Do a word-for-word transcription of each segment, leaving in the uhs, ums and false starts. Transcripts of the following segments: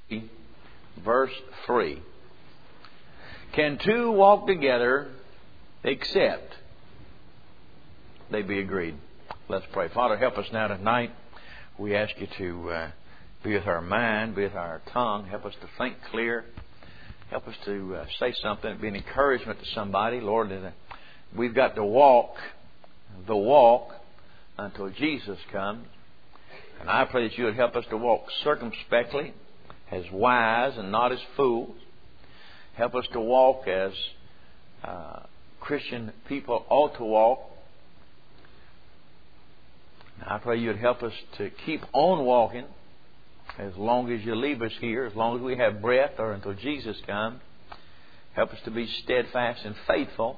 verse three. Can two walk together except they be agreed? Let's pray. Father, help us now tonight. We ask you to uh, be with our mind, be with our tongue. Help us to think clear. Help us to uh, say something, be an encouragement to somebody. Lord, that, uh, we've got to walk the walk until Jesus comes. And I pray that you would help us to walk circumspectly, as wise and not as fools. Help us to walk as uh, Christian people ought to walk. I pray you would help us to keep on walking as long as you leave us here, as long as we have breath or until Jesus comes. Help us to be steadfast and faithful.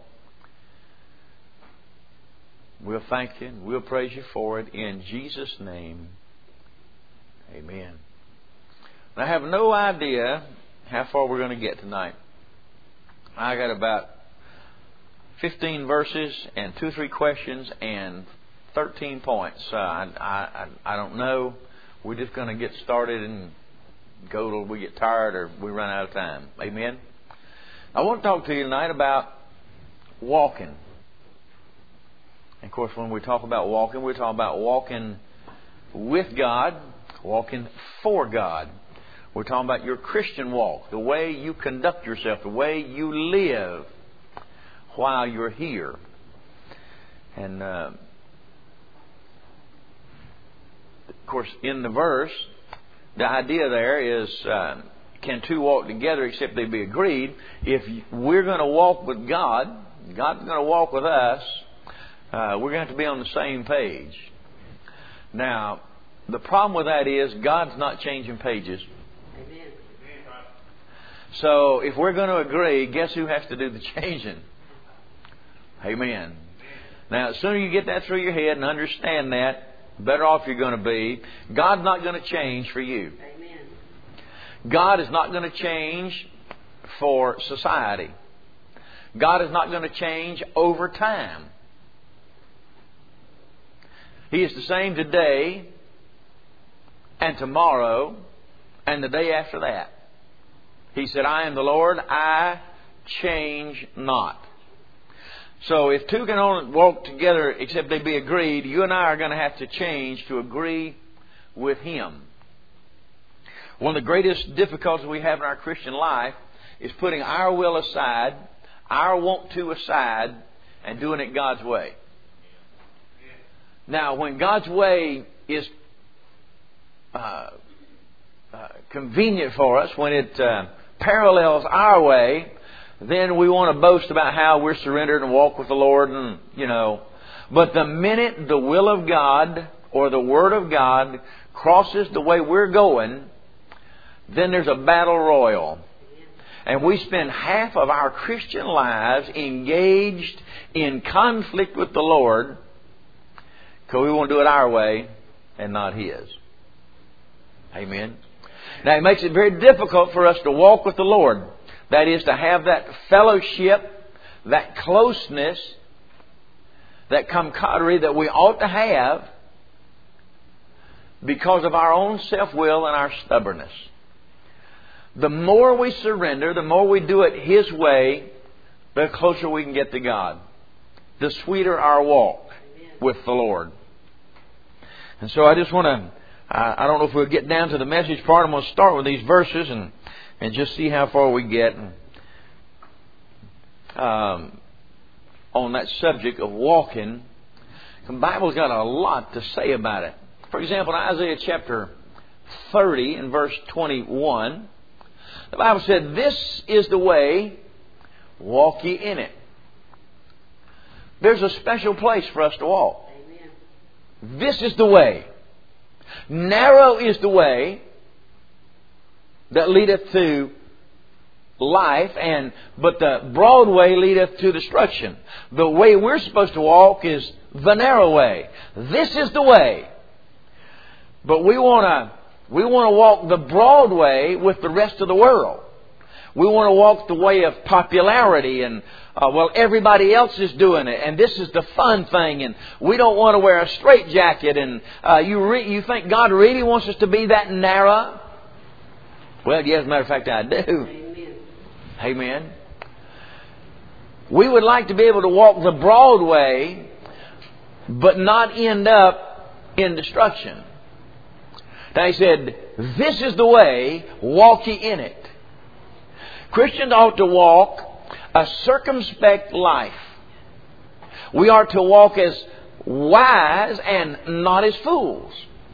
We'll thank you and we'll praise you for it in Jesus' name. Amen. I have no idea how far we're going to get tonight. I got about fifteen verses and two or three questions and thirteen points. Uh, I, I, I don't know. We're just going to get started and go till we get tired or we run out of time. Amen. I want to talk to you tonight about walking. And of course, when we talk about walking, we're talking about walking with God, walking for God. We're talking about your Christian walk, the way you conduct yourself, the way you live while you're here. And uh, of course, in the verse, the idea there is, uh, can two walk together except they be agreed? If we're going to walk with God, God's going to walk with us, uh, we're going to have to be on the same page. Now, the problem with that is God's not changing pages. Amen. So if we're going to agree, guess who has to do the changing? Amen. Now, the sooner you get that through your head and understand that, the better off you're going to be. God's not going to change for you. Amen. God is not going to change for society. God is not going to change over time. He is the same today and tomorrow and the day after that. He said, I am the Lord, I change not. So if two can only walk together except they be agreed, you and I are going to have to change to agree with Him. One of the greatest difficulties we have in our Christian life is putting our will aside, our want to aside, and doing it God's way. Now, when God's way is uh, uh, convenient for us, when it uh, parallels our way, then we want to boast about how we're surrendered and walk with the Lord, and you know. But the minute the will of God or the Word of God crosses the way we're going, then there's a battle royal. And we spend half of our Christian lives engaged in conflict with the Lord because we want to do it our way and not His. Amen. Now, it makes it very difficult for us to walk with the Lord. That is, to have that fellowship, that closeness, that camaraderie that we ought to have because of our own self-will and our stubbornness. The more we surrender, the more we do it His way, the closer we can get to God. The sweeter our walk with the Lord. And so I just want to, I don't know if we'll get down to the message part. I'm going to start with these verses and And just see how far we get um, on that subject of walking. The Bible's got a lot to say about it. For example, in Isaiah chapter thirty and verse twenty-one, the Bible said, "This is the way, walk ye in it." There's a special place for us to walk. Amen. This is the way. Narrow is the way that leadeth to life, and but the broad way leadeth to destruction. The way we're supposed to walk is the narrow way. This is the way. But we want to we want to walk the broad way with the rest of the world. We want to walk the way of popularity and uh, well, everybody else is doing it, and this is the fun thing, and we don't want to wear a straitjacket. And uh, you re- you think God really wants us to be that narrow? Well, yes, as a matter of fact, I do. Amen. Amen. We would like to be able to walk the broad way, but not end up in destruction. Now he said, this is the way, walk ye in it. Christians ought to walk a circumspect life. We are to walk as wise and not as fools.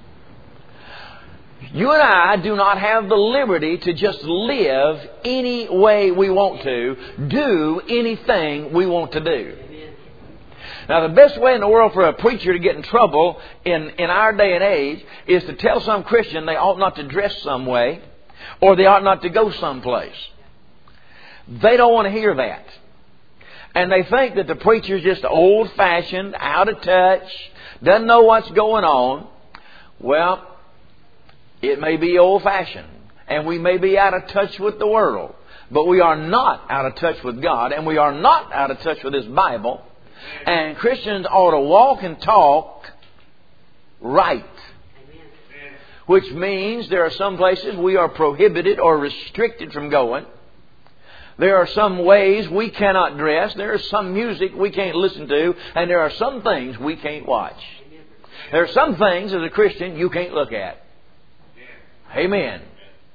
You and I do not have the liberty to just live any way we want to, do anything we want to do. Now, the best way in the world for a preacher to get in trouble in, in our day and age is to tell some Christian they ought not to dress some way or they ought not to go someplace. They don't want to hear that. And they think that the preacher's just old-fashioned, out of touch, doesn't know what's going on. Well, it may be old-fashioned, and we may be out of touch with the world, but we are not out of touch with God, and we are not out of touch with His Bible. And Christians ought to walk and talk right. Which means there are some places we are prohibited or restricted from going. There are some ways we cannot dress. There is some music we can't listen to. And there are some things we can't watch. There are some things as a Christian you can't look at. Amen.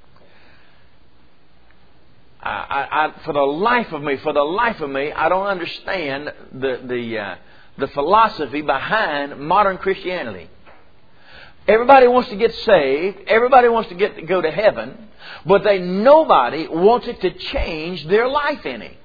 I, I, I, for the life of me, for the life of me, I don't understand the the uh, the philosophy behind modern Christianity. Everybody wants to get saved. Everybody wants to get to go to heaven, but they nobody wants it to change their life any.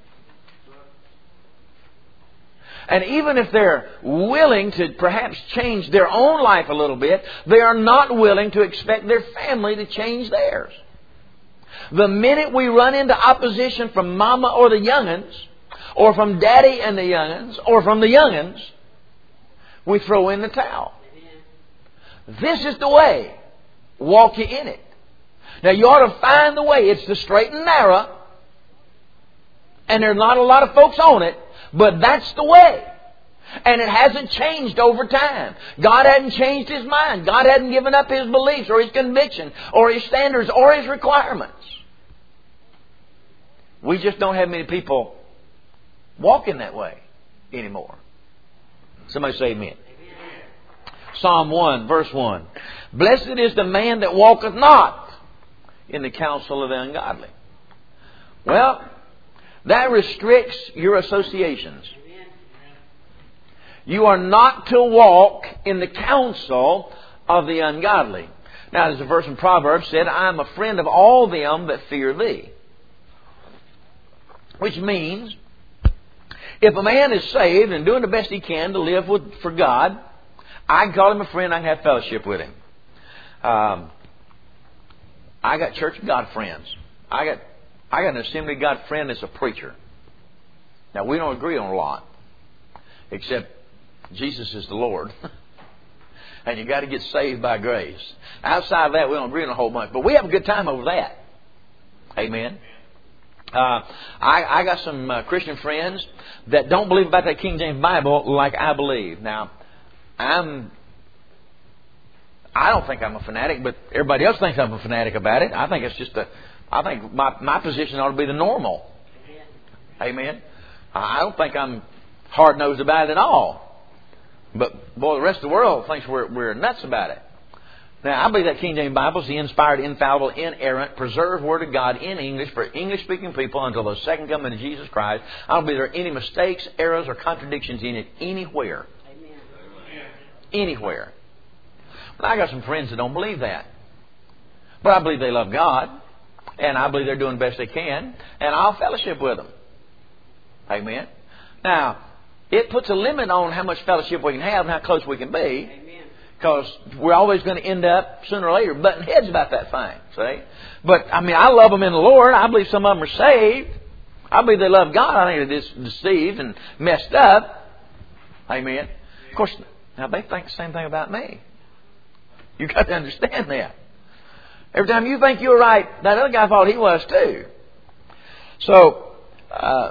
And even if they're willing to perhaps change their own life a little bit, they are not willing to expect their family to change theirs. The minute we run into opposition from mama or the young'uns, or from daddy and the young'uns, or from the young'uns, we throw in the towel. This is the way. Walk ye in it. Now you ought to find the way. It's the straight and narrow. And there's not a lot of folks on it. But that's the way. And it hasn't changed over time. God hadn't changed His mind. God hadn't given up His beliefs or His conviction or His standards or His requirements. We just don't have many people walking that way anymore. Somebody say amen. Psalm one, verse one. Blessed is the man that walketh not in the counsel of the ungodly. Well, that restricts your associations. You are not to walk in the counsel of the ungodly. Now, there's a verse in Proverbs said, I am a friend of all them that fear thee. Which means, if a man is saved and doing the best he can to live with, for God, I can call him a friend, I can have fellowship with him. Um, I got Church of God friends. I got I got an Assembly of God friend that's a preacher. Now, we don't agree on a lot, except Jesus is the Lord. And you got to get saved by grace. Outside of that, we don't agree on a whole bunch. But we have a good time over that. Amen. Uh, I, I got some uh, Christian friends that don't believe about that King James Bible like I believe. Now, I'm... I don't think I'm a fanatic, but everybody else thinks I'm a fanatic about it. I think it's just a... I think my, my position ought to be the normal. Amen. I don't think I'm hard-nosed about it at all. But, boy, the rest of the world thinks we're, we're nuts about it. Now, I believe that King James Bible is the inspired, infallible, inerrant, preserved Word of God in English for English-speaking people until the second coming of Jesus Christ. I don't believe there are any mistakes, errors, or contradictions in it anywhere. Amen. Anywhere. But I got some friends that don't believe that. But I believe they love God. And I believe they're doing the best they can. And I'll fellowship with them. Amen. Now, it puts a limit on how much fellowship we can have and how close we can be. Because we're always going to end up, sooner or later, butting heads about that thing. See? But, I mean, I love them in the Lord. I believe some of them are saved. I believe they love God. I think they're just deceived and messed up. Amen. Of course, now they think the same thing about me. You've got to understand that. Every time you think you're right, that other guy thought he was too. So, uh,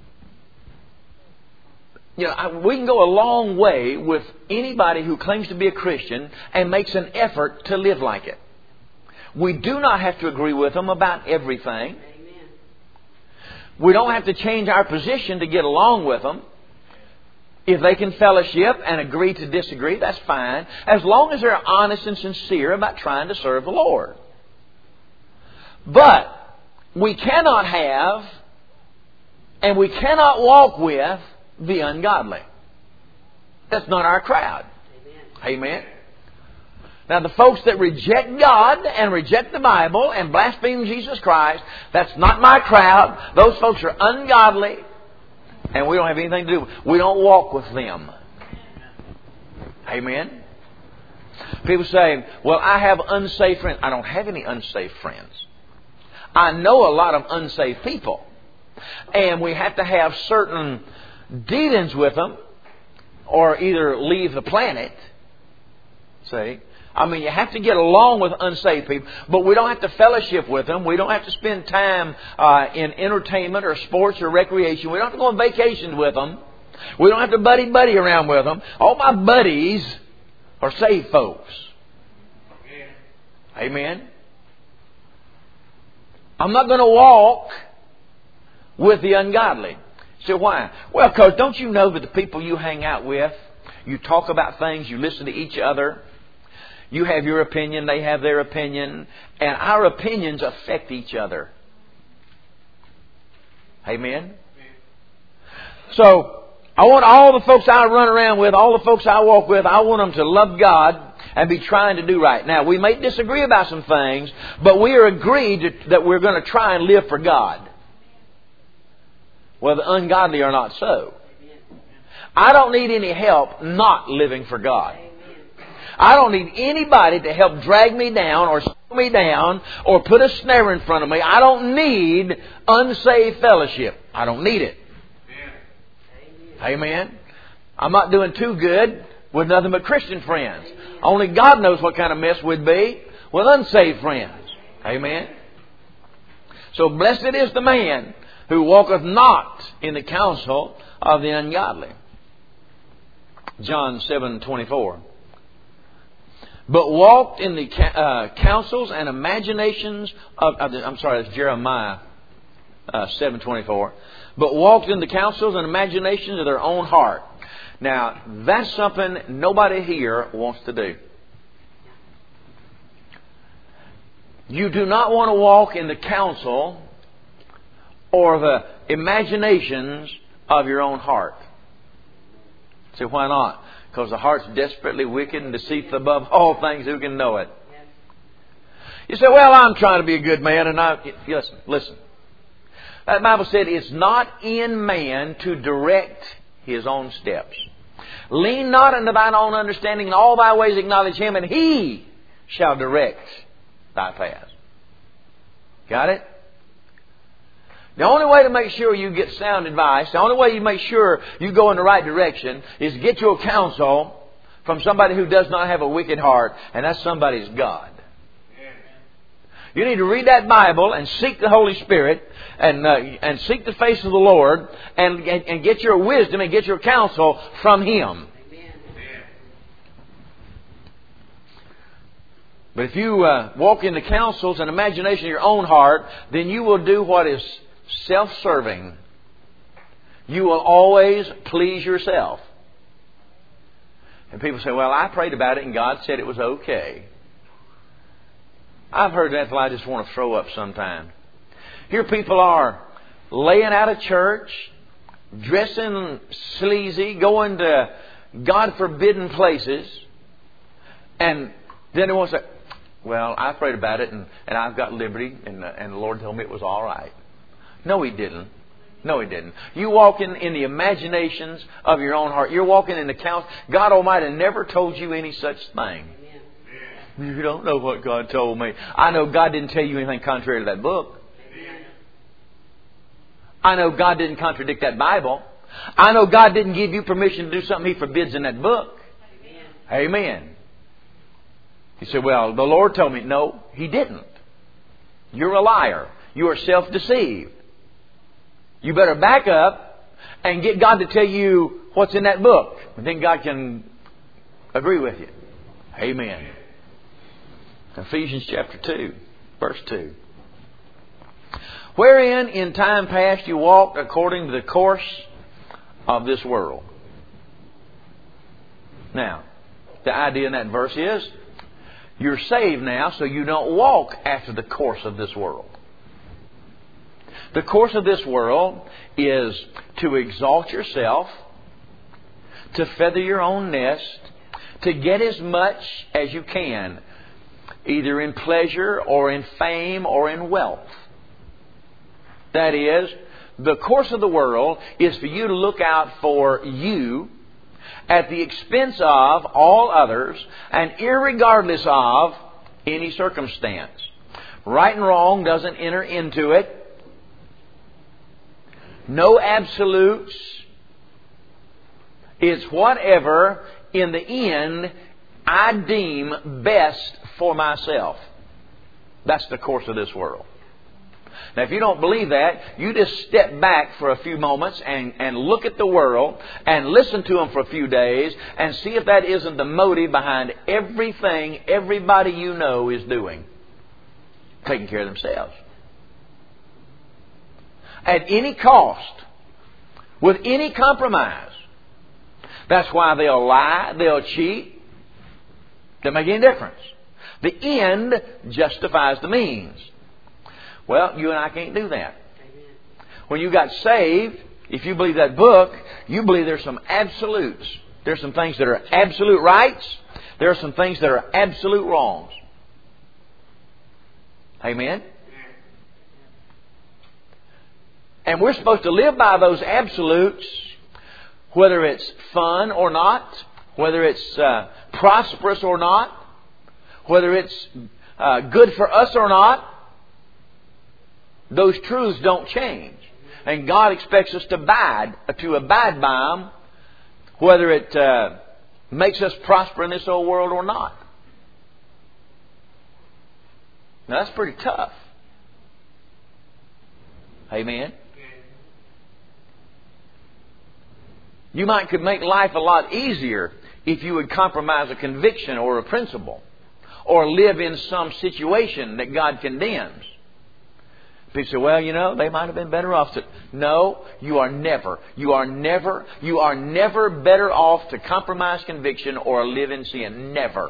you know, I, we can go a long way with anybody who claims to be a Christian and makes an effort to live like it. We do not have to agree with them about everything. Amen. We don't have to change our position to get along with them. If they can fellowship and agree to disagree, that's fine, as long as they're honest and sincere about trying to serve the Lord. But we cannot have and we cannot walk with the ungodly. That's not our crowd. Amen. Amen. Now, the folks that reject God and reject the Bible and blaspheme Jesus Christ, that's not my crowd. Those folks are ungodly, and we don't have anything to do with them. We don't walk with them. Amen. People say, well, I have unsafe friends. I don't have any unsafe friends. I know a lot of unsafe people. And we have to have certain dealings with them or either leave the planet. See? I mean, you have to get along with unsaved people, but we don't have to fellowship with them. We don't have to spend time uh, in entertainment or sports or recreation. We don't have to go on vacations with them. We don't have to buddy-buddy around with them. All my buddies are saved folks. Amen. I'm not going to walk with the ungodly. So why? Well, because don't you know that the people you hang out with, you talk about things, you listen to each other. You have your opinion, they have their opinion, and our opinions affect each other. Amen? So, I want all the folks I run around with, all the folks I walk with, I want them to love God and be trying to do right. Now, we may disagree about some things, but we are agreed to, that we're going to try and live for God. Well, the ungodly are not so. I don't need any help not living for God. I don't need anybody to help drag me down or slow me down or put a snare in front of me. I don't need unsaved fellowship. I don't need it. Amen. Amen. I'm not doing too good with nothing but Christian friends. Only God knows what kind of mess we'd be with unsaved friends. Amen. So blessed is the man who walketh not in the counsel of the ungodly. John seven twenty-four. But walked in the uh, counsels and imaginations of, of the, I'm sorry, that's Jeremiah uh, seven twenty-four. But walked in the counsels and imaginations of their own heart. Now, that's something nobody here wants to do. You do not want to walk in the counsel or the imaginations of your own heart. So why not? Because the heart's desperately wicked and deceitful above all things. Who can know it? You say, well, I'm trying to be a good man. And I... Listen, listen. That Bible said it's not in man to direct his own steps. Lean not unto thine own understanding. In all thy ways acknowledge Him, and He shall direct thy paths. Got it? The only way to make sure you get sound advice, the only way you make sure you go in the right direction is get your counsel from somebody who does not have a wicked heart, and that's somebody's God. You need to read that Bible and seek the Holy Spirit and uh, and seek the face of the Lord and, and, and get your wisdom and get your counsel from Him. Amen. But if you uh, walk in the counsels and imagination of your own heart, then you will do what is self-serving. You will always please yourself. And people say, well, I prayed about it and God said it was okay. I've heard that till I just want to throw up sometime. Here people are laying out of church, dressing sleazy, going to God-forbidden places, and then they want to say, well, I prayed about it and, and I've got liberty and, uh, and the Lord told me it was all right. No, He didn't. No, He didn't. You walk in, in the imaginations of your own heart. You're walking in the counsel. God Almighty never told you any such thing. You don't know what God told me. I know God didn't tell you anything contrary to that book. I know God didn't contradict that Bible. I know God didn't give you permission to do something He forbids in that book. Amen. Amen. You say, well, the Lord told me. No, He didn't. You're a liar. You are self-deceived. You better back up and get God to tell you what's in that book. And then God can agree with you. Amen. Ephesians chapter two. Verse two. Wherein in time past you walked according to the course of this world. Now, the idea in that verse is, you're saved now, so you don't walk after the course of this world. The course of this world is to exalt yourself, to feather your own nest, to get as much as you can, either in pleasure or in fame or in wealth. That is, the course of the world is for you to look out for you at the expense of all others and irregardless of any circumstance. Right and wrong doesn't enter into it. No absolutes. It's whatever in the end I deem best for myself. That's the course of this world. Now, if you don't believe that, you just step back for a few moments and, and look at the world and listen to them for a few days and see if that isn't the motive behind everything everybody you know is doing. Taking care of themselves. At any cost. With any compromise. That's why they'll lie, they'll cheat. Doesn't make any difference. The end justifies the means. Well, you and I can't do that. When you got saved, if you believe that book, you believe there's some absolutes. There's some things that are absolute rights. There are some things that are absolute wrongs. Amen? And we're supposed to live by those absolutes, whether it's fun or not, whether it's uh, prosperous or not, whether it's uh, good for us or not. Those truths don't change. And God expects us to abide, to abide by them, whether it uh, makes us prosper in this old world or not. Now that's pretty tough. Amen? You might could make life a lot easier if you would compromise a conviction or a principle, or live in some situation that God condemns. People say, well, you know, they might have been better off to... No, you are never, you are never, you are never better off to compromise conviction or live in sin. Never.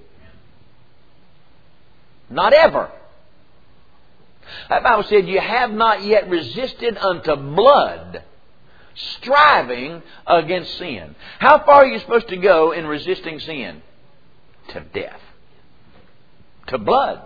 Not ever. That Bible said, you have not yet resisted unto blood, striving against sin. How far are you supposed to go in resisting sin? To death. To blood.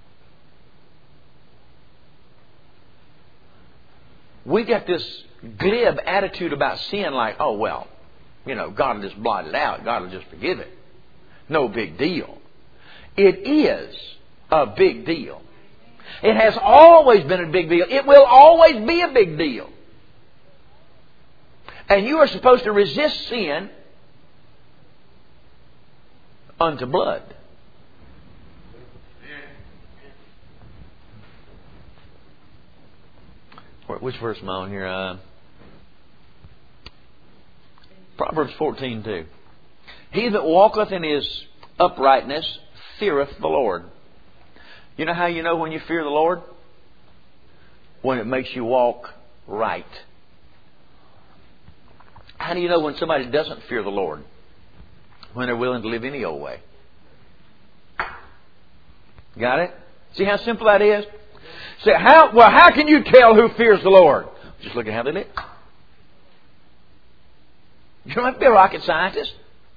We got this glib attitude about sin like, oh, well, you know, God will just blot it out. God will just forgive it. No big deal. It is a big deal. It has always been a big deal. It will always be a big deal. And you are supposed to resist sin unto blood. Which verse am I on here? Uh, Proverbs fourteen two. He that walketh in his uprightness feareth the Lord. You know how you know when you fear the Lord? When it makes you walk right. How do you know when somebody doesn't fear the Lord? When they're willing to live any old way. Got it? See how simple that is? Say, how, well, how can you tell who fears the Lord? Just look at how they live. You don't have to be a rocket scientist.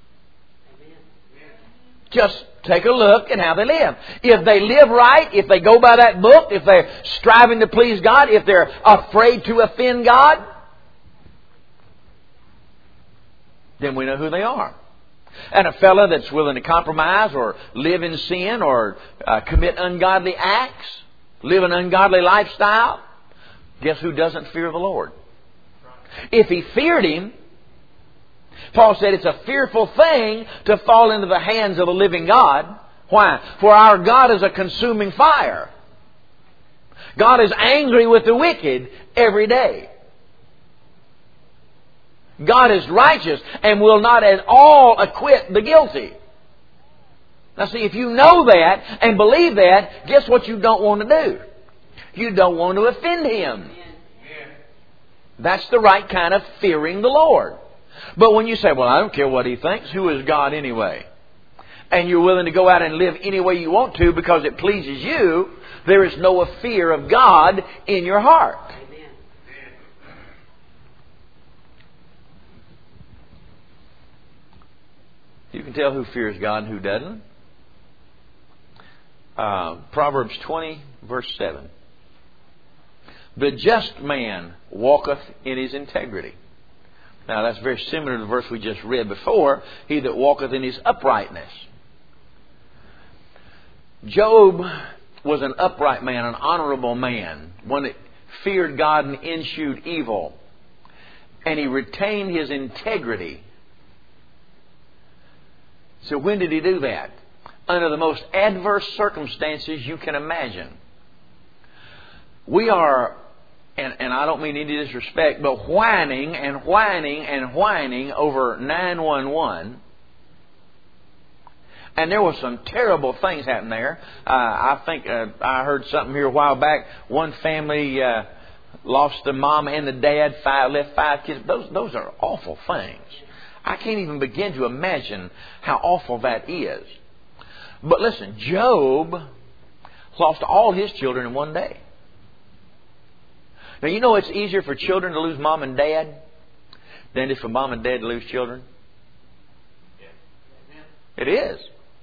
Just take a look at how they live. If they live right, if they go by that book, if they're striving to please God, if they're afraid to offend God, then we know who they are. And a fellow that's willing to compromise or live in sin or uh, commit ungodly acts, live an ungodly lifestyle, guess who doesn't fear the Lord? If he feared Him, Paul said it's a fearful thing to fall into the hands of a living God. Why? For our God is a consuming fire. God is angry with the wicked every day. God is righteous and will not at all acquit the guilty. Now see, if you know that and believe that, guess what you don't want to do? You don't want to offend Him. That's the right kind of fearing the Lord. But when you say, well, I don't care what He thinks, who is God anyway? And you're willing to go out and live any way you want to because it pleases you, there is no fear of God in your heart. Amen. You can tell who fears God and who doesn't. Uh, Proverbs twenty, verse seven. The just man walketh in his integrity. Now that's very similar to the verse we just read before. He that walketh in his uprightness. Job was an upright man, an honorable man, one that feared God and eschewed evil. And he retained his integrity. So when did he do that? Under the most adverse circumstances you can imagine. We are, and, and I don't mean any disrespect, but whining and whining and whining over nine one one. And there was some terrible things happening there. Uh, I think uh, I heard something here a while back. One family uh, lost the mom and the dad, five, left five kids. Those, those are awful things. I can't even begin to imagine how awful that is. But listen, Job lost all his children in one day. Now, you know it's easier for children to lose mom and dad than it is for mom and dad to lose children? It is.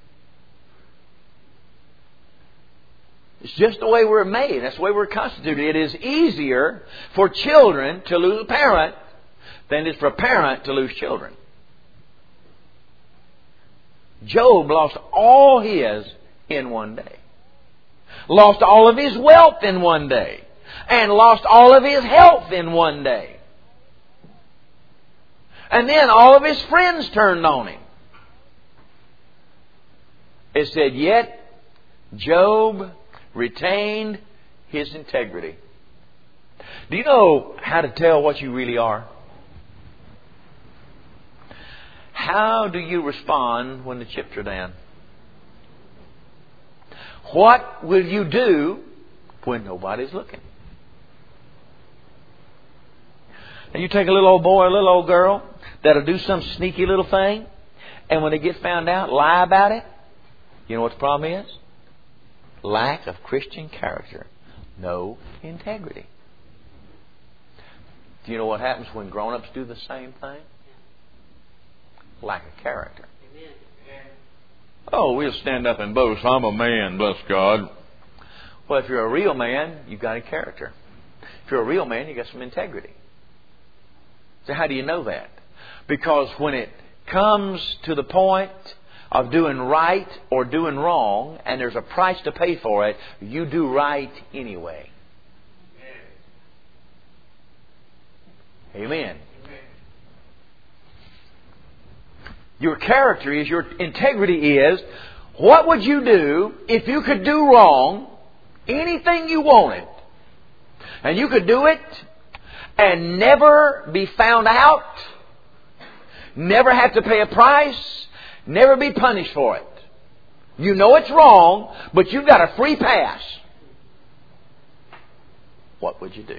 It's just the way we're made. That's the way we're constituted. It is easier for children to lose a parent than it is for a parent to lose children. Job lost all his in one day. Lost all of his wealth in one day. And lost all of his health in one day. And then all of his friends turned on him. It said, yet Job retained his integrity. Do you know how to tell what you really are? How do you respond when the chips are down? What will you do when nobody's looking? And you take a little old boy or a little old girl that'll do some sneaky little thing, and when they get found out, lie about it. You know what the problem is? Lack of Christian character. No integrity. Do you know what happens when grown-ups do the same thing? Lack of character. Amen. Oh, we'll stand up and boast. I'm a man, bless God. Well, if you're a real man, you've got a character. If you're a real man, you've got some integrity. So how do you know that? Because when it comes to the point of doing right or doing wrong, and there's a price to pay for it, you do right anyway. Amen. Amen. Your character is, your integrity is, what would you do if you could do wrong, anything you wanted, and you could do it and never be found out, never have to pay a price, never be punished for it? You know it's wrong, but you've got a free pass. What would you do?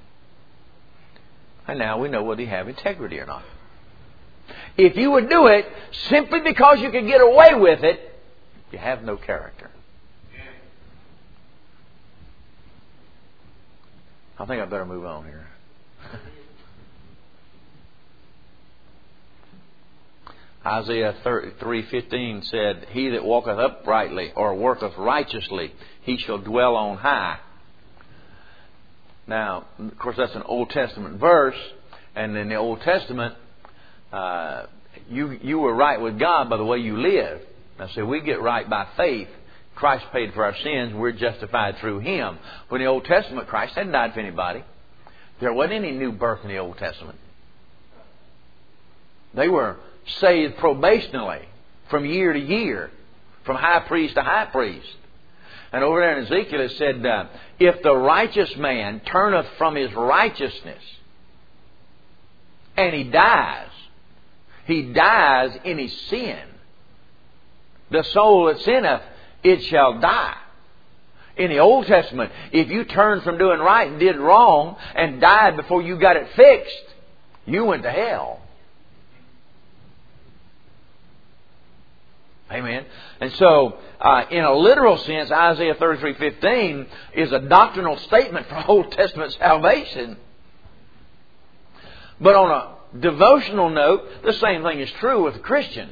And now we know whether you have integrity or not. If you would do it simply because you could get away with it, you have no character. I think I better move on here. Isaiah thirty-three fifteen said, he that walketh uprightly or worketh righteously, he shall dwell on high. Now, of course, that's an Old Testament verse. And in the Old Testament, uh, you you were right with God by the way you live. Now, see, we get right by faith. Christ paid for our sins. We're justified through Him. When the Old Testament, Christ hadn't died for anybody. There wasn't any new birth in the Old Testament. They were saved probationally from year to year, from high priest to high priest. And over there in Ezekiel it said, uh, if the righteous man turneth from his righteousness and he dies, he dies in his sin. The soul that sinneth, it shall die. In the Old Testament, if you turned from doing right and did wrong and died before you got it fixed, you went to hell. Amen. And so, uh, in a literal sense, Isaiah thirty-three fifteen is a doctrinal statement for Old Testament salvation. But on a devotional note, the same thing is true with a Christian.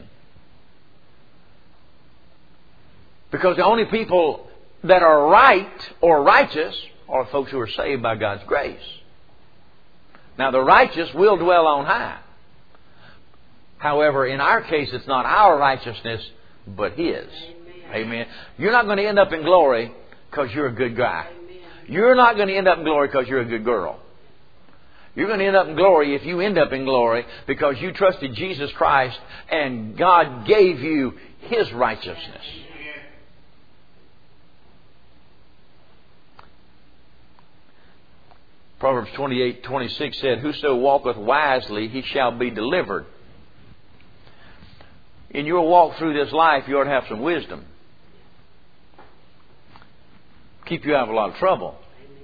Because the only people that are right or righteous are folks who are saved by God's grace. Now, the righteous will dwell on high. However, in our case, it's not our righteousness, but His. Amen. Amen. You're not going to end up in glory because you're a good guy. Amen. You're not going to end up in glory because you're a good girl. You're going to end up in glory if you end up in glory because you trusted Jesus Christ and God gave you His righteousness. Proverbs twenty-eight twenty-six said, "Whoso walketh wisely, he shall be delivered." In your walk through this life, you ought to have some wisdom. Keep you out of a lot of trouble.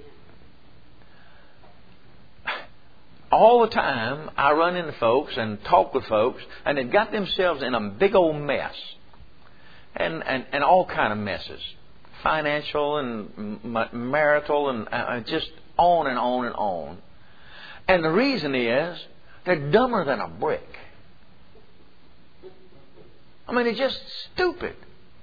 All the time, I run into folks and talk with folks, and they've got themselves in a big old mess. And, and, and all kind of messes. Financial and marital and uh, just on and on and on. And the reason is, they're dumber than a brick. I mean, they're just stupid.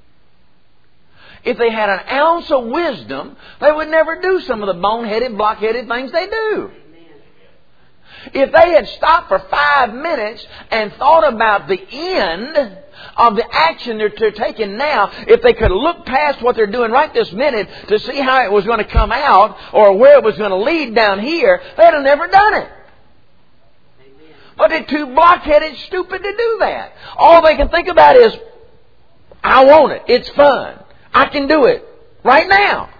If they had an ounce of wisdom, they would never do some of the boneheaded, blockheaded things they do. If they had stopped for five minutes and thought about the end of the action they're, they're taking now, if they could look past what they're doing right this minute to see how it was going to come out or where it was going to lead down here, they'd have never done it. But they're too blockheaded, stupid to do that. All they can think about is, I want it. It's fun. I can do it right now.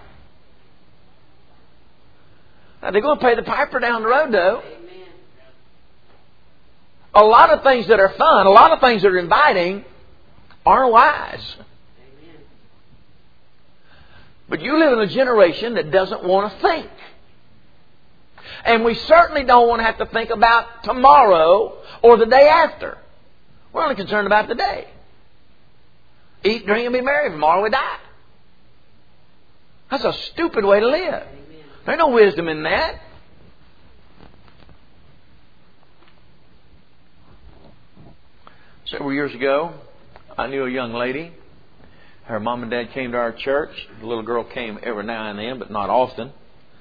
Now, they're going to pay the piper down the road, though. Amen. A lot of things that are fun, a lot of things that are inviting, aren't wise. Amen. But you live in a generation that doesn't want to think. And we certainly don't want to have to think about tomorrow or the day after. We're only concerned about the day. Eat, drink, and be merry. Tomorrow we die. That's a stupid way to live. There's no wisdom in that. Several years ago, I knew a young lady. Her mom and dad came to our church. The little girl came every now and then, but not often.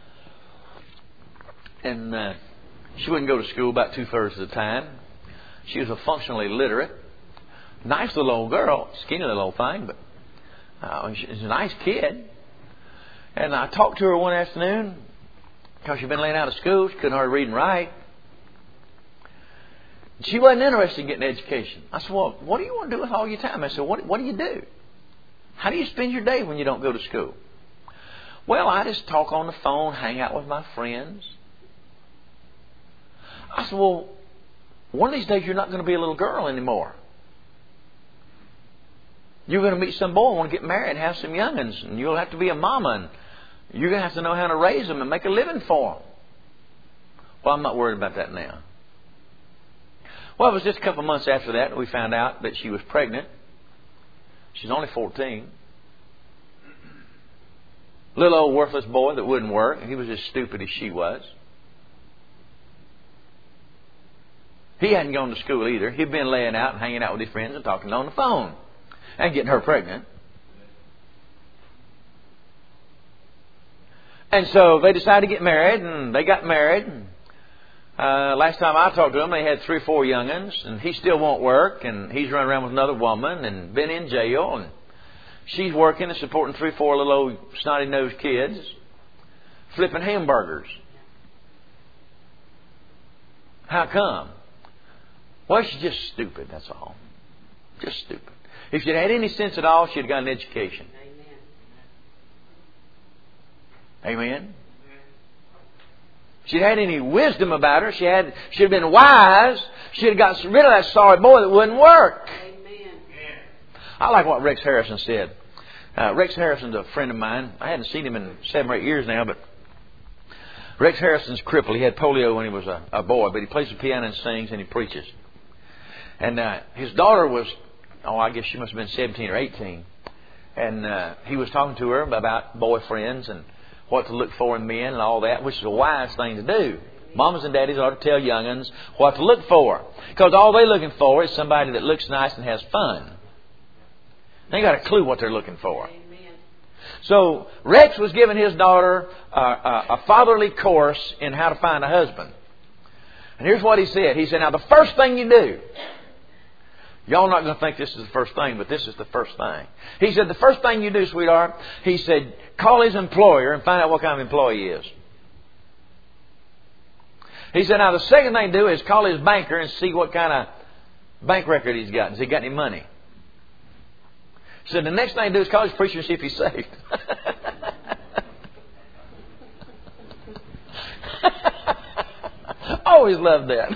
And uh, she wouldn't go to school about two-thirds of the time. She was a functionally literate. Nice little old girl. Skinny little old thing, but uh, she's a nice kid. And I talked to her one afternoon because she'd been laying out of school. She couldn't hardly read and write. She wasn't interested in getting an education. I said, well, what do you want to do with all your time? I said, what, what do you do? How do you spend your day when you don't go to school? Well, I just talk on the phone, hang out with my friends. I said, well, one of these days you're not going to be a little girl anymore. You're going to meet some boy and want to get married and have some young'uns. And you'll have to be a mama. And you're going to have to know how to raise them and make a living for them. Well, I'm not worried about that now. Well, it was just a couple of months after that we found out that she was pregnant. She's only fourteen. Little old worthless boy that wouldn't work. He was as stupid as she was. He hadn't gone to school either. He'd been laying out and hanging out with his friends and talking on the phone. And getting her pregnant. And so they decided to get married, and they got married. And, uh, last time I talked to them, they had three or four young'uns, and he still won't work, and he's running around with another woman and been in jail, and she's working and supporting three or four little old snotty-nosed kids, flipping hamburgers. How come? Well, she's just stupid, that's all. Just stupid. If she'd had any sense at all, she'd have got an education. Amen. Amen. If she'd had any wisdom about her, she had, she'd have been wise, she'd have got rid of that sorry boy that wouldn't work. Amen. I like what Rex Harrison said. Uh, Rex Harrison's a friend of mine. I hadn't seen him in seven or eight years now, but Rex Harrison's crippled. He had polio when he was a, a boy, but he plays the piano and sings and he preaches. And uh, his daughter was, oh, I guess she must have been seventeen or eighteen. And uh, he was talking to her about boyfriends and what to look for in men and all that, which is a wise thing to do. Mamas and daddies ought to tell young'uns what to look for. Because all they're looking for is somebody that looks nice and has fun. They ain't got a clue what they're looking for. Amen. So Rex was giving his daughter a, a, a fatherly course in how to find a husband. And here's what he said. He said, now the first thing you do, y'all not going to think this is the first thing, but this is the first thing. He said, the first thing you do, sweetheart, he said, call his employer and find out what kind of employee he is. He said, now the second thing to do is call his banker and see what kind of bank record he's got. Has he got any money? He said, the next thing to do is call his preacher and see if he's saved. Always loved that.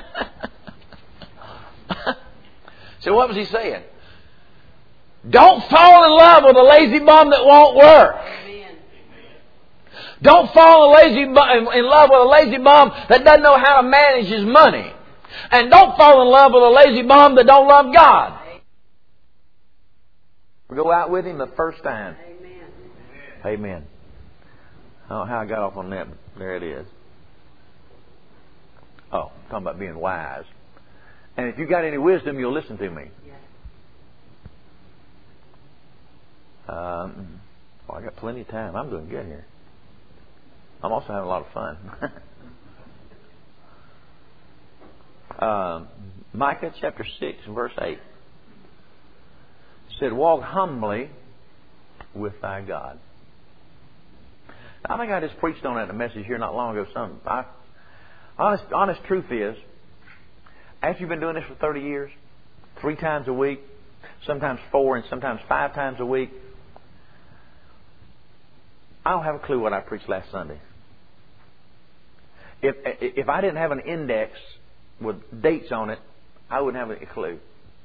So what was he saying? Don't fall in love with a lazy bum that won't work. Amen. Don't fall in, lazy bum, in love with a lazy bum that doesn't know how to manage his money. And don't fall in love with a lazy bum that don't love God. Go out with him the first time. Amen. Amen. I don't know how I got off on that, but there it is. Oh, I'm talking about being wise. And if you got any wisdom, you'll listen to me. Um, oh, I got plenty of time. I'm doing good here. I'm also having a lot of fun. um, Micah chapter six, verse eight. It said, walk humbly with thy God. I think I just preached on that in a message here not long ago. Some, I, honest, honest truth is, after you've been doing this for thirty years, three times a week, sometimes four and sometimes five times a week, I don't have a clue what I preached last Sunday. If if I didn't have an index with dates on it, I wouldn't have a clue.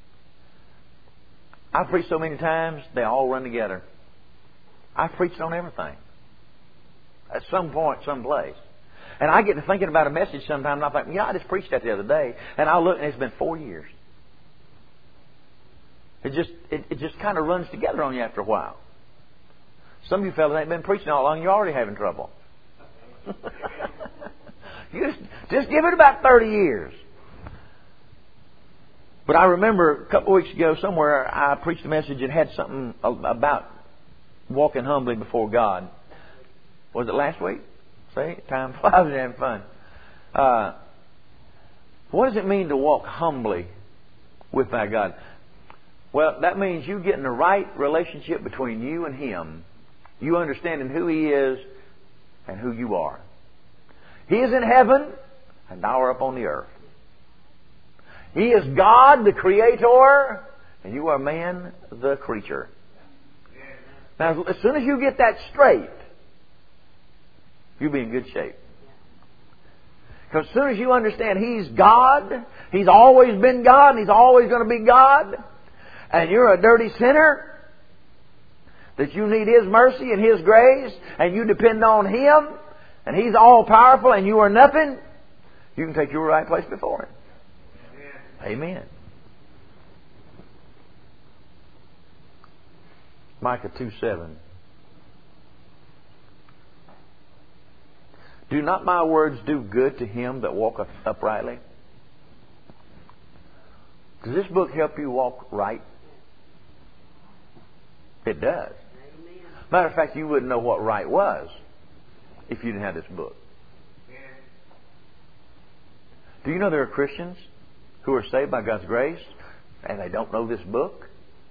I've preached so many times, they all run together. I've preached on everything. At some point, someplace. And I get to thinking about a message sometime and I think, yeah, I just preached that the other day. And I'll look and it's been four years. It just it, it just kind of runs together on you after a while. Some of you fellas ain't been preaching all along, you're already having trouble. you just, just give it about thirty years. But I remember a couple of weeks ago somewhere I preached a message and had something about walking humbly before God. Was it last week? See, time flies and having fun. Uh, what does it mean to walk humbly with thy God? Well, that means you getting the right relationship between you and Him. You understanding who He is and who you are. He is in heaven and thou art up on the earth. He is God, the Creator, and you are man, the creature. Now, as soon as you get that straight, you'll be in good shape. Because as soon as you understand He's God, He's always been God, and He's always going to be God, and you're a dirty sinner, that you need His mercy and His grace, and you depend on Him, and He's all powerful and you are nothing, you can take your right place before Him. Amen. Micah two seven. Do not my words do good to him that walketh uprightly? Does this book help you walk right? It does. Matter of fact, you wouldn't know what right was if you didn't have this book. Do you know there are Christians who are saved by God's grace and they don't know this book?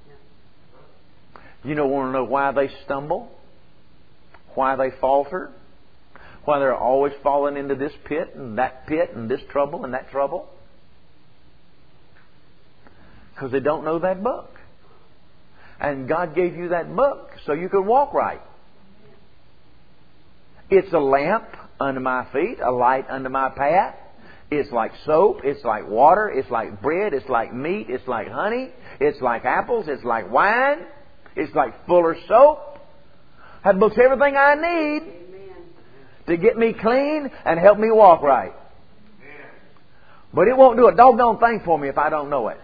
You know, want to know why they stumble? Why they falter? Why they're always falling into this pit and that pit and this trouble and that trouble? Because they don't know that book. And God gave you that book so you could walk right. It's a lamp unto my feet, a light unto my path. It's like soap. It's like water. It's like bread. It's like meat. It's like honey. It's like apples. It's like wine. It's like Fuller soap. That book's everything I need to get me clean and help me walk right. But it won't do a doggone thing for me if I don't know it.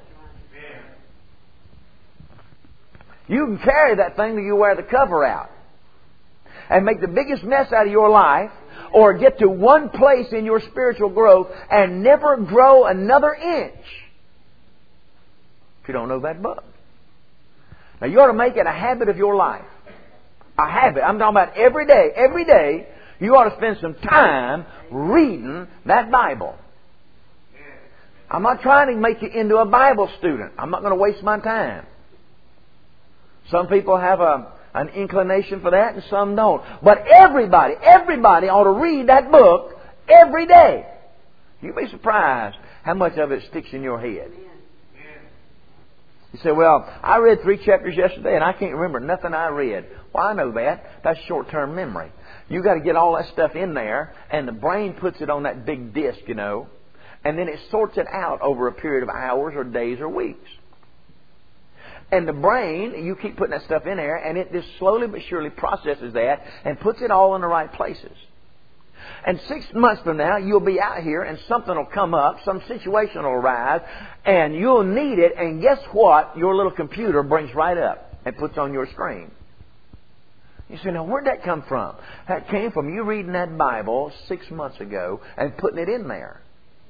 You can carry that thing till you wear the cover out and make the biggest mess out of your life, or get to one place in your spiritual growth and never grow another inch if you don't know that book. Now you ought to make it a habit of your life. A habit. I'm talking about every day. Every day you ought to spend some time reading that Bible. I'm not trying to make you into a Bible student. I'm not going to waste my time. Some people have a, an inclination for that and some don't. But everybody, everybody ought to read that book every day. You'd be surprised how much of it sticks in your head. You say, well, I read three chapters yesterday and I can't remember nothing I read. Well, I know that. That's short-term memory. You got to get all that stuff in there, and the brain puts it on that big disc, you know, and then it sorts it out over a period of hours or days or weeks. And the brain, you keep putting that stuff in there, and it just slowly but surely processes that and puts it all in the right places. And six months from now, you'll be out here and something will come up, some situation will arise, and you'll need it, and guess what? Your little computer brings right up and puts on your screen. You say, now where'd that come from? That came from you reading that Bible six months ago and putting it in there.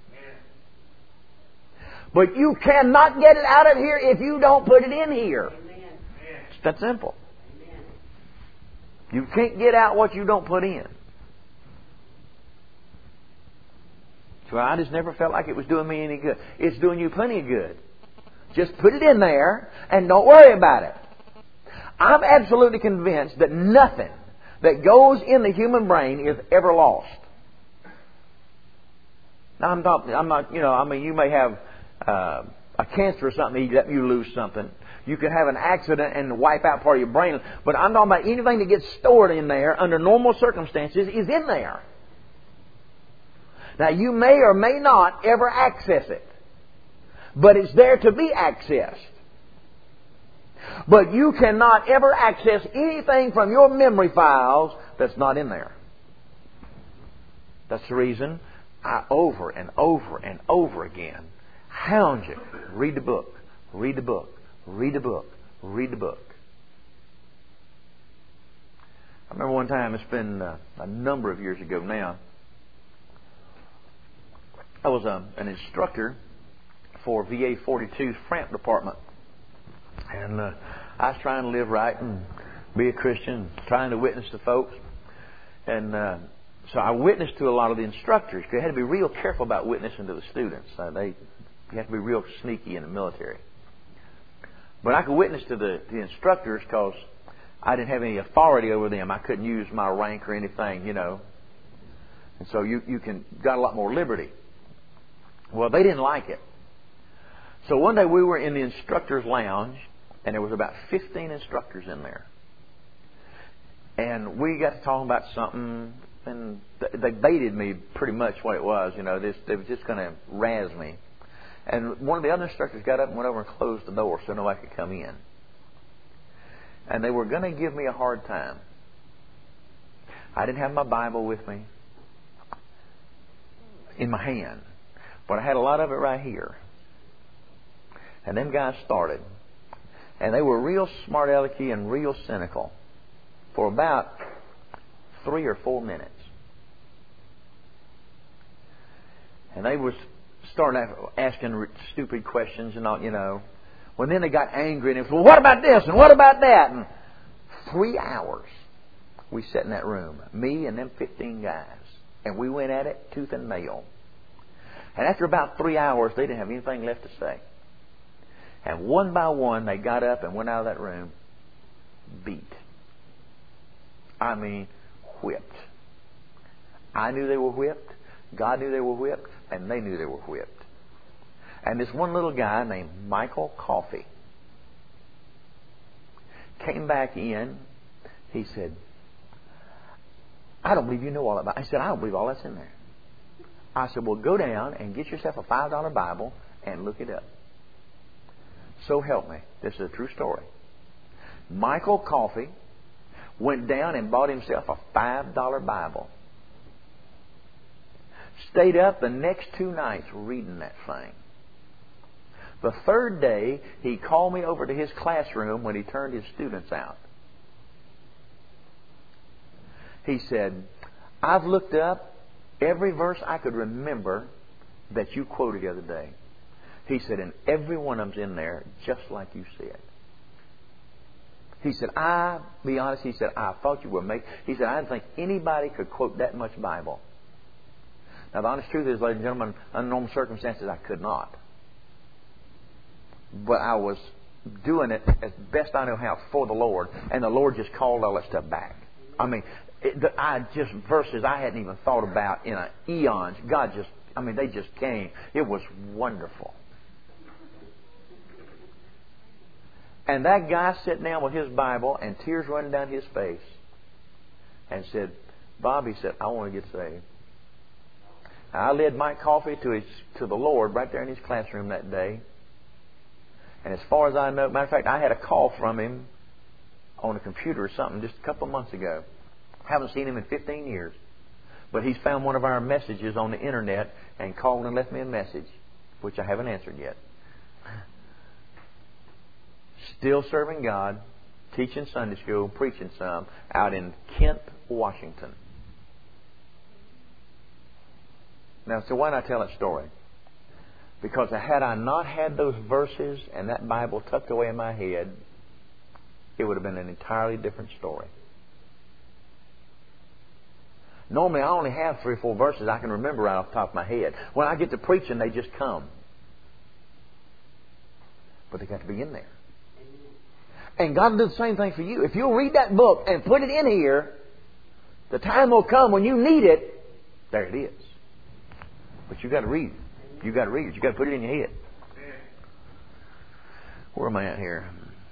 But you cannot get it out of here if you don't put it in here. It's that simple. You can't get out what you don't put in. So I just never felt like it was doing me any good. It's doing you plenty of good. Just put it in there and don't worry about it. I'm absolutely convinced that nothing that goes in the human brain is ever lost. Now I'm not, I'm not, you know, I mean, you may have uh, a cancer or something, that you lose something. You could have an accident and wipe out part of your brain. But I'm talking about anything that gets stored in there under normal circumstances is in there. Now you may or may not ever access it, but it's there to be accessed. But you cannot ever access anything from your memory files that's not in there. That's the reason I over and over and over again hound you. Read the book. Read the book. Read the book. Read the book. I remember one time, it's been uh, a number of years ago now, I was uh, an instructor for V A forty-two's Framp Department. And uh, I was trying to live right and be a Christian, trying to witness to folks. And uh, so I witnessed to a lot of the instructors. You had to be real careful about witnessing to the students. Uh, they, you have to be real sneaky in the military. But I could witness to the, the instructors because I didn't have any authority over them. I couldn't use my rank or anything, you know. And so you, you can got a lot more liberty. Well, they didn't like it. So one day we were in the instructor's lounge, and there was about fifteen instructors in there. And we got to talking about something, and they baited me pretty much what it was. You know, this, they were just going to razz me. And one of the other instructors got up and went over and closed the door so nobody could come in. And they were going to give me a hard time. I didn't have my Bible with me in my hand, but I had a lot of it right here. And them guys started. And they were real smart alecky and real cynical for about three or four minutes. And they was starting asking stupid questions and all, you know. Well, then they got angry and it was, well, what about this and what about that? And three hours we sat in that room, me and them fifteen guys. And we went at it tooth and nail. And after about three hours, they didn't have anything left to say. And one by one, they got up and went out of that room beat. I mean, whipped. I knew they were whipped. God knew they were whipped. And they knew they were whipped. And this one little guy named Michael Coffey came back in. He said, I don't believe you know all about it. I said, I don't believe all that's in there. I said, well, go down and get yourself a five dollar Bible and look it up. So help me. This is a true story. Michael Coffey went down and bought himself a five dollar Bible. Stayed up the next two nights reading that thing. The third day, he called me over to his classroom when he turned his students out. He said, I've looked up every verse I could remember that you quoted the other day. He said, and every one of them's in there just like you said. He said, I, be honest, he said, I thought you were making... He said, I didn't think anybody could quote that much Bible. Now, the honest truth is, ladies and gentlemen, under normal circumstances, I could not. But I was doing it as best I know how for the Lord, and the Lord just called all that stuff back. I mean, it, the, I just, verses I hadn't even thought about in a eons. God just, I mean, they just came. It was wonderful. And that guy sitting down with his Bible and tears running down his face and said, Bob, he said, I want to get saved. I led Mike Coffey to his to the Lord right there in his classroom that day. And as far as I know, matter of fact, I had a call from him on a computer or something just a couple of months ago. Haven't seen him in fifteen years. But he's found one of our messages on the internet and called and left me a message, which I haven't answered yet. Still serving God, teaching Sunday school, preaching some, out in Kent, Washington. Now, so why not tell that story? Because had I not had those verses and that Bible tucked away in my head, it would have been an entirely different story. Normally, I only have three or four verses I can remember right off the top of my head. When I get to preaching, they just come. But they got to be in there. And God will do the same thing for you. If you'll read that book and put it in here, the time will come when you need it. There it is. But you got to read it. You got to read it. You got to put it in your head. Where am I at here?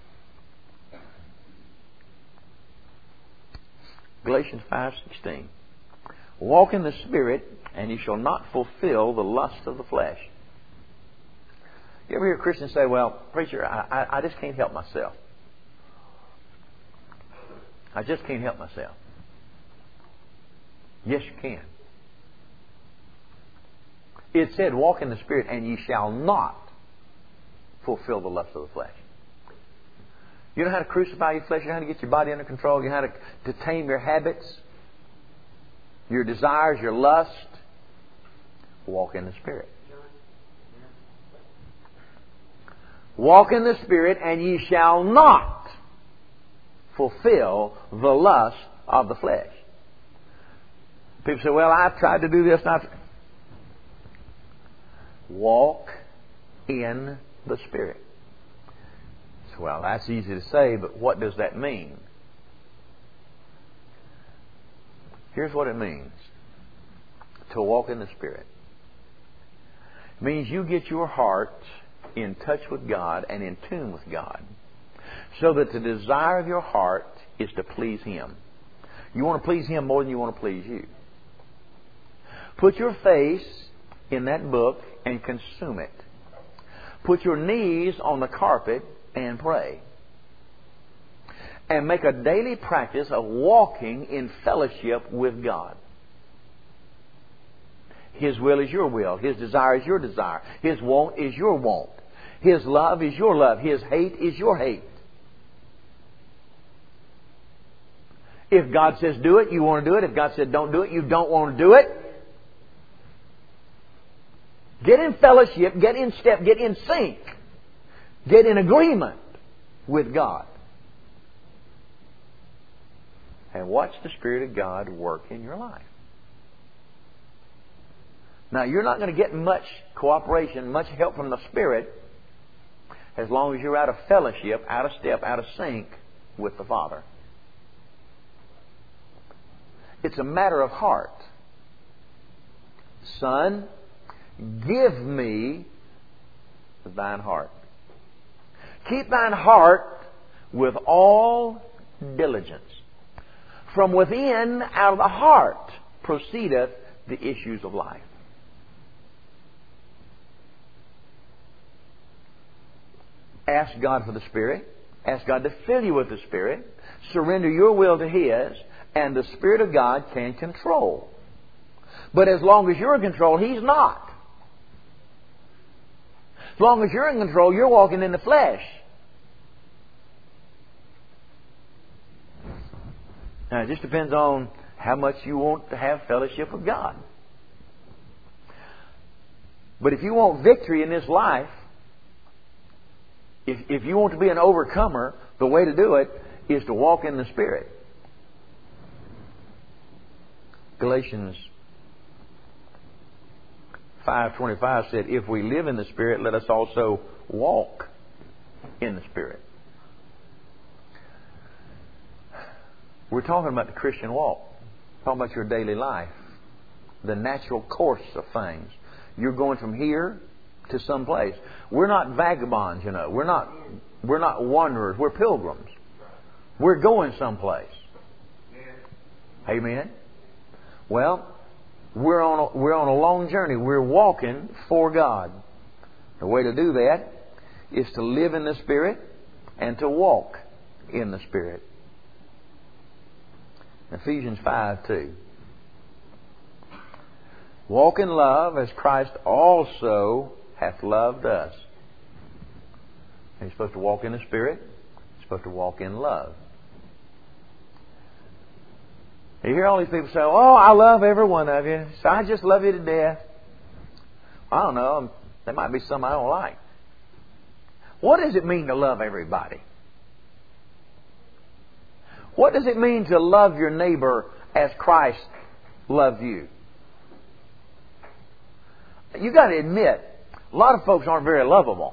Galatians five sixteen. Walk in the Spirit, and you shall not fulfill the lust of the flesh. You ever hear Christians say, "Well, preacher, I, I, I just can't help myself. I just can't help myself." Yes, you can. It said, walk in the Spirit, and ye shall not fulfill the lust of the flesh. You know how to crucify your flesh? You know how to get your body under control? You know how to, to tame your habits, your desires, your lust? Walk in the Spirit. Walk in the Spirit, and ye shall not fulfill the lust of the flesh. People say, well, I've tried to do this. And I've... Walk in the Spirit. So, well, that's easy to say, but what does that mean? Here's what it means to walk in the Spirit. It means you get your heart in touch with God and in tune with God, so that the desire of your heart is to please Him. You want to please Him more than you want to please you. Put your face in that book and consume it. Put your knees on the carpet and pray. And make a daily practice of walking in fellowship with God. His will is your will. His desire is your desire. His want is your want. His love is your love. His hate is your hate. If God says do it, you want to do it. If God said don't do it, you don't want to do it. Get in fellowship, get in step, get in sync. Get in agreement with God. And watch the Spirit of God work in your life. Now, you're not going to get much cooperation, much help from the Spirit as long as you're out of fellowship, out of step, out of sync with the Father. It's a matter of heart. Son, give me thine heart. Keep thine heart with all diligence. From within, out of the heart, proceedeth the issues of life. Ask God for the Spirit. Ask God to fill you with the Spirit. Surrender your will to His. And the Spirit of God can control. But as long as you're in control, He's not. As long as you're in control, you're walking in the flesh. Now, it just depends on how much you want to have fellowship with God. But if you want victory in this life, if, if you want to be an overcomer, the way to do it is to walk in the Spirit. Galatians five twenty-five said, if we live in the Spirit, let us also walk in the Spirit. We're talking about the Christian walk. Talking about your daily life. The natural course of things. You're going from here to some place. We're not vagabonds, you know. We're not we're not wanderers. We're pilgrims. We're going someplace. Amen. Well, we're on a, we're on a long journey. We're walking for God. The way to do that is to live in the Spirit and to walk in the Spirit. Ephesians five two. Walk in love as Christ also hath loved us. And you're supposed to walk in the Spirit. You're supposed to walk in love. You hear all these people say, oh, I love every one of you. So I just love you to death. I don't know. There might be some I don't like. What does it mean to love everybody? What does it mean to love your neighbor as Christ loved you? You got to admit, a lot of folks aren't very lovable.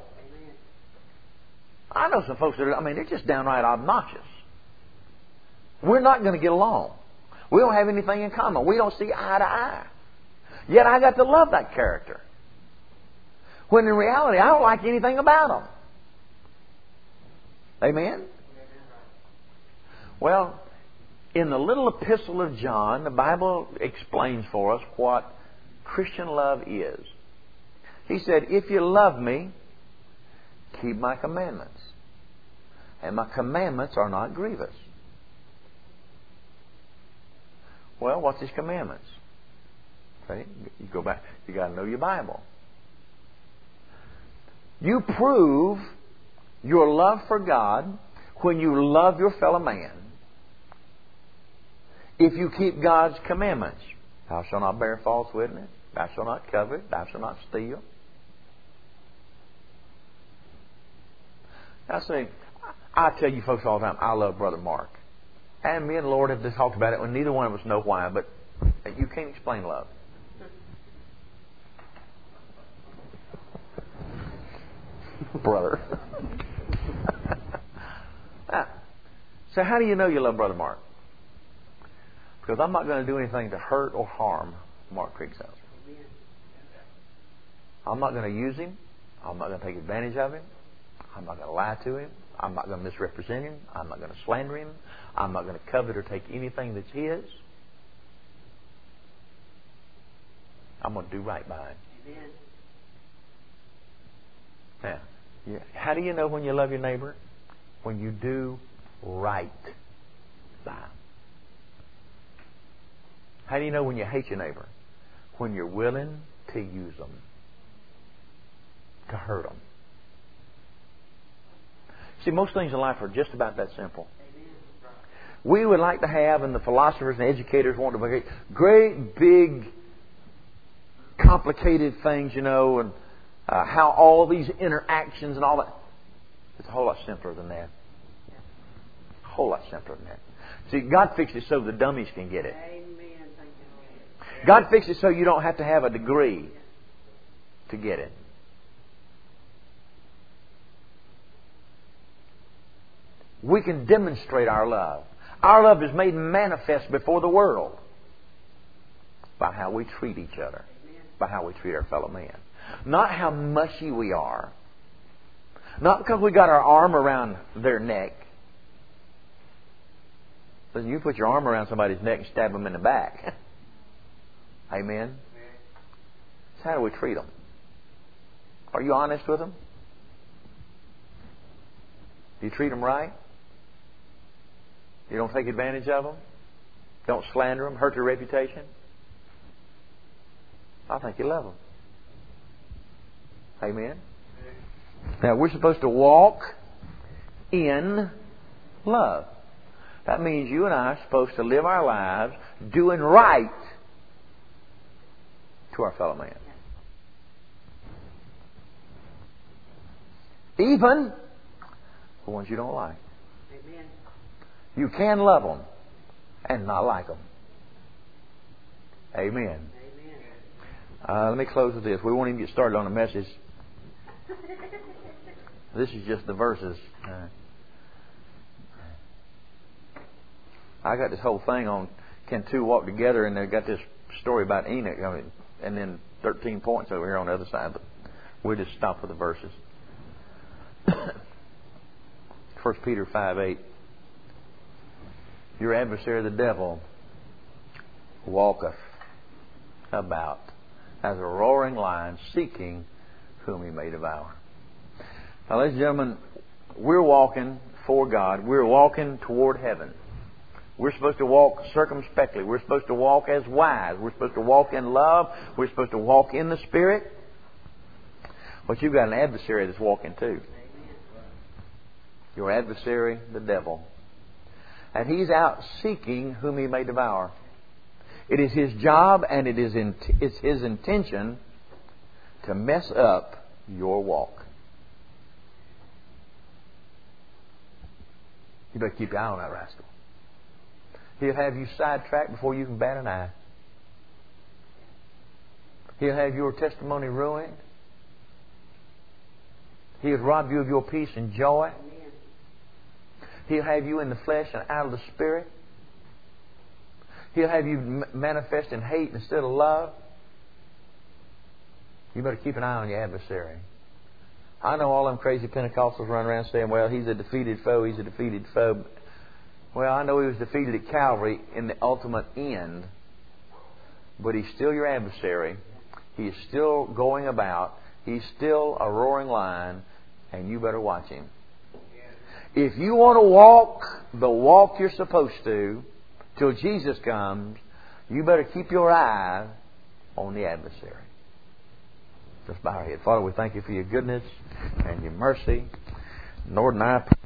I know some folks that are, I mean, they're just downright obnoxious. We're not going to get along. We don't have anything in common. We don't see eye to eye. Yet I got to love that character. When in reality, I don't like anything about them. Amen? Well, in the little epistle of John, the Bible explains for us what Christian love is. He said, if you love me, keep my commandments. And my commandments are not grievous. Well, what's His commandments? Okay, you go back. You got to know your Bible. You prove your love for God when you love your fellow man. If you keep God's commandments, thou shalt not bear false witness, thou shalt not covet, thou shalt not steal. I say, I tell you folks all the time, I love Brother Mark. And me and the Lord have just talked about it when neither one of us know why, but you can't explain love. Brother. Now, so how do you know you love Brother Mark? Because I'm not going to do anything to hurt or harm Mark Kriegshauser. I'm not going to use him. I'm not going to take advantage of him. I'm not going to lie to him. I'm not going to misrepresent him. I'm not going to slander him. I'm not going to covet or take anything that's his. I'm going to do right by him. Amen. Now, yeah. How do you know when you love your neighbor? When you do right by him. How do you know when you hate your neighbor? When you're willing to use them, to hurt them. See, most things in life are just about that simple. We would like to have, and the philosophers and educators want to make great, big, complicated things, you know, and uh, how all these interactions and all that. It's a whole lot simpler than that. A whole lot simpler than that. See, God fixed it so the dummies can get it. God fixed it so you don't have to have a degree to get it. We can demonstrate our love. Our love is made manifest before the world by how we treat each other, by how we treat our fellow man. Not how mushy we are. Not because we got our arm around their neck. Listen, you put your arm around somebody's neck and stab them in the back. Amen? So how do we treat them? Are you honest with them? You treat them right. You don't take advantage of them. Don't slander them, hurt their reputation. I think you love them. Amen. Now, we're supposed to walk in love. That means you and I are supposed to live our lives doing right to our fellow man. Even the ones you don't like. Amen. You can love them and not like them. Amen. Amen. Uh, let me close with this. We won't even get started on the message. This is just the verses. Uh, I got this whole thing on can two walk together, and they got this story about Enoch, I mean, and then thirteen points over here on the other side. But we'll just stop with the verses. First Peter five eight. Your adversary, the devil, walketh about as a roaring lion, seeking whom he may devour. Now, ladies and gentlemen, we're walking for God. We're walking toward heaven. We're supposed to walk circumspectly. We're supposed to walk as wise. We're supposed to walk in love. We're supposed to walk in the Spirit. But you've got an adversary that's walking too. Your adversary, the devil. And he's out seeking whom he may devour. It is his job and it is in, it's his intention to mess up your walk. You better keep your eye on that rascal. He'll have you sidetracked before you can bat an eye. He'll have your testimony ruined. He'll rob you of your peace and joy. He'll have you in the flesh and out of the Spirit. He'll have you manifest in hate instead of love. You better keep an eye on your adversary. I know all them crazy Pentecostals run around saying, well, he's a defeated foe, he's a defeated foe. Well, I know he was defeated at Calvary in the ultimate end, but he's still your adversary. He's still going about. He's still a roaring lion, and you better watch him. If you want to walk the walk you're supposed to till Jesus comes, you better keep your eye on the adversary. Just bow our head. Father, we thank you for your goodness and your mercy. Lord, and I